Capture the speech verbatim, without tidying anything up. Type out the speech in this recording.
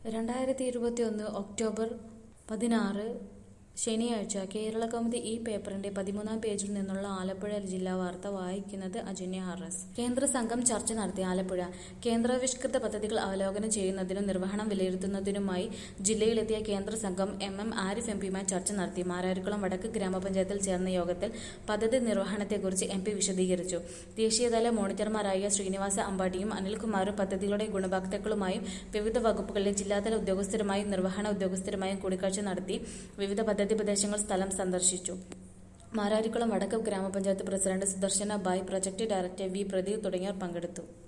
രണ്ടായിരത്തി ഇരുപത്തിയൊന്ന് ഒക്ടോബർ പതിനാറ് ശനിയാഴ്ച കേരളകൗമുദി ഈ പേപ്പറിന്റെ പതിമൂന്നാം പേജിൽ നിന്നുള്ള ആലപ്പുഴ ജില്ലാ വാർത്ത വായിക്കുന്നത് അജന്യ ആർഎസ്. കേന്ദ്ര സംഘം ചർച്ച നടത്തി. ആലപ്പുഴ കേന്ദ്രാവിഷ്കൃത പദ്ധതികൾ അവലോകനം ചെയ്യുന്നതിനും നിർവഹണം വിലയിരുത്തുന്നതിനുമായി ജില്ലയിലെത്തിയ കേന്ദ്ര സംഘം എം എം ആരിഫ് എംപിയുമായി ചർച്ച നടത്തി. മാരാരിക്കുളം വടക്ക് ഗ്രാമപഞ്ചായത്തിൽ ചേർന്ന യോഗത്തിൽ പദ്ധതി നിർവഹണത്തെക്കുറിച്ച് എം പി വിശദീകരിച്ചു. ദേശീയതല മോണിറ്റർമാരായ ശ്രീനിവാസ അമ്പാടിയും അനിൽകുമാറും പദ്ധതികളുടെ ഗുണഭോക്താക്കളുമായും വിവിധ വകുപ്പുകളിലെ ജില്ലാതല ഉദ്യോഗസ്ഥരുമായും നിർവഹണ ഉദ്യോഗസ്ഥരുമായും കൂടിക്കാഴ്ച നടത്തി. വിവിധ പദ്ധതി പ്രദേശങ്ങൾ സ്ഥലം സന്ദർശിച്ചു. മാരാരിക്കുളം വടക്ക് ഗ്രാമപഞ്ചായത്ത് president Sudarshana Bai, project director V Pradeep തുടങ്ങിയവർ പങ്കെടുത്തു.